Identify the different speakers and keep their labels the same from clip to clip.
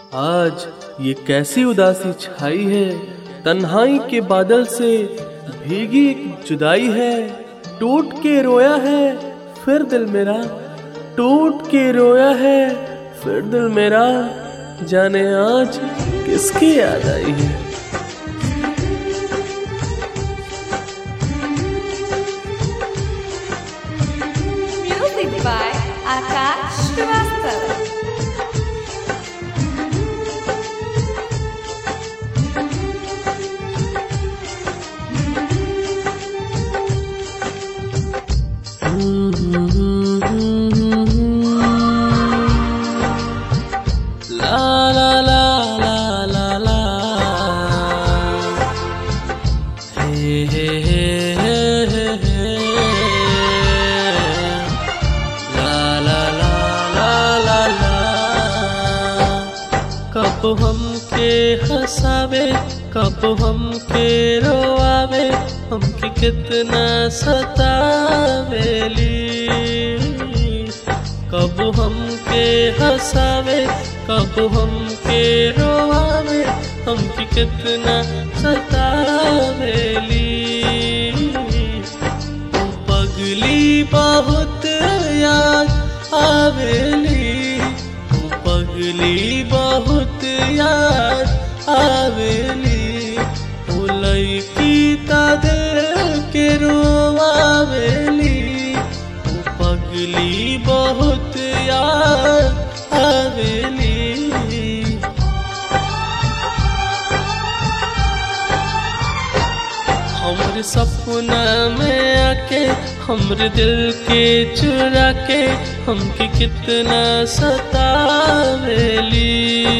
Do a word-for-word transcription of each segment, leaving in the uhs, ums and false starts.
Speaker 1: आज ये कैसी उदासी छाई है, तन्हाई के बादल से भीगी एक जुदाई है। टूट के रोया है फिर दिल मेरा, टूट के रोया है फिर दिल मेरा, जाने आज किसकी याद आई है।
Speaker 2: Music by Akash Srivastava.
Speaker 1: ला ला ला ला ला ला, हे हे हे हे हे, ला ला ला ला ला ला। कब हमके हंसावे कब हमके रोआवे, हमके कितना सतावेली। कब हमके हंसावे कब हमके रोआवे, हमके कितना सतावेली। पगली बहुत याद आवेली, पगली बहुत याद आवेली। लईकी ता दिल के रोआवेली, पगली बहुत याद आवेली। हमरे सपना में आके हमरे दिल के चुरा के, हमके कितना सतावेली।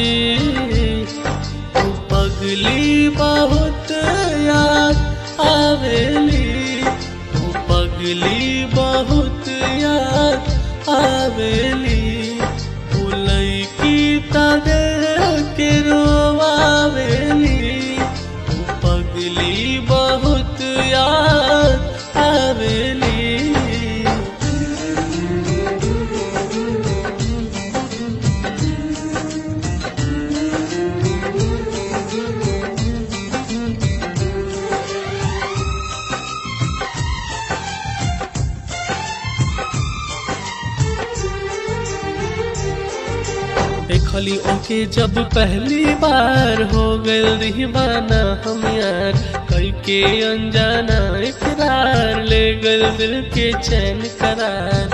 Speaker 1: पगली बहुत याद आवेली, पगली बहुत याद आवेली। लईकी ता दिल के रोआवेली, पगली बहुत याद आवेली। देखली ओके जब पहली बार, हो गए दीवाना हम यार। कई के अनजाना इकरार, ले गए दिल के चैन करार।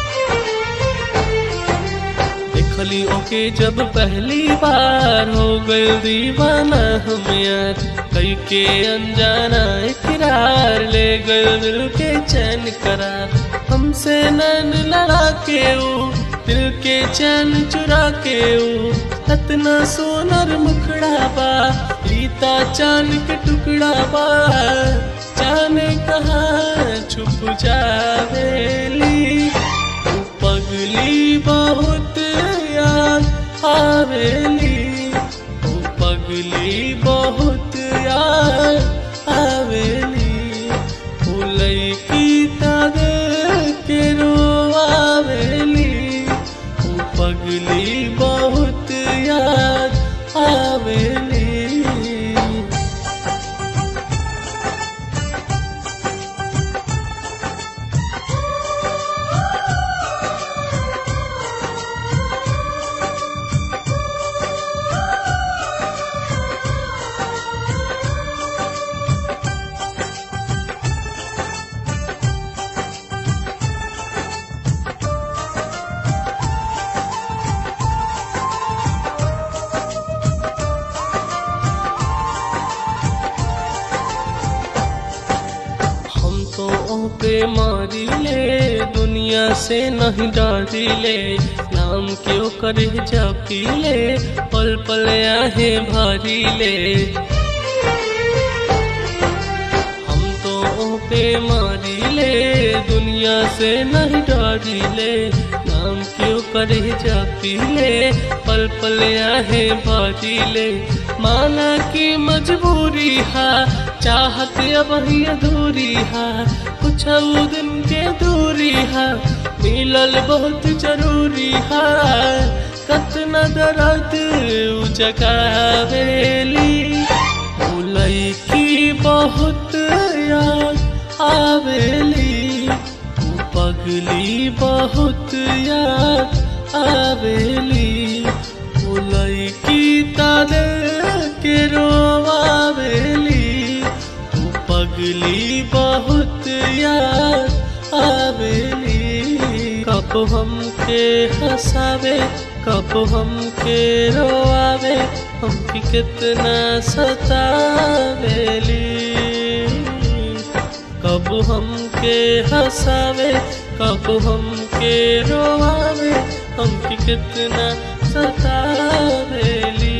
Speaker 1: देखली ओके जब पहली बार, हो गए दीवाना हम यार। कई के अनजाना इकरार, ले गए दिल के चैन करार। हमसे नैन लड़ा के ऊ दिल के चैन चुरा के ऊ, इतना सोनर मुखड़ा बा, रीता चांद के टुकड़ा बा। जाने कहाँ छुप जावेली, पगली बहुत याद आवेली, पगली बहुत याद आवेली। लईकी ता दिल के रोआवेली, पगली बहुत याद आवेली। पे मारी ले दुनिया से नहीं डरी ले, नाम क्यों करे जापी ले, पल पल आहे भारी ले। हम तो पे मारी ले दुनिया से नहीं डरी ले, नाम क्यों करे जापी ले, पल पल आहे भारी ले। माना की मजबूरी है, चाहत अब ही अधूरी है, कुछ दिन के दूरी है, मिलल बहुत जरूरी है। कतना दर्द जगावेली उ लईकी बहुत याद आवेली उ पगली बहुत याद आवेली उ लईकी तारे के रोवावेली उ पगली बहुत याद आवेली कब हमके हंसावे कब हमके रोआवे हमके कितना सतावेली कब हमके हंसावे कब हमके रोआवे हमके कितना सतावेली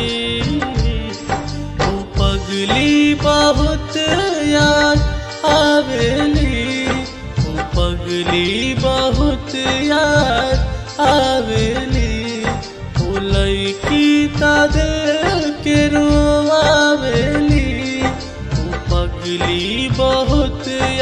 Speaker 1: ओ पगली बहुत याद आवेली ओ पगली बहुत याद आवेली ओ लईकी तारे के रोआवेली ओ पगली बहुत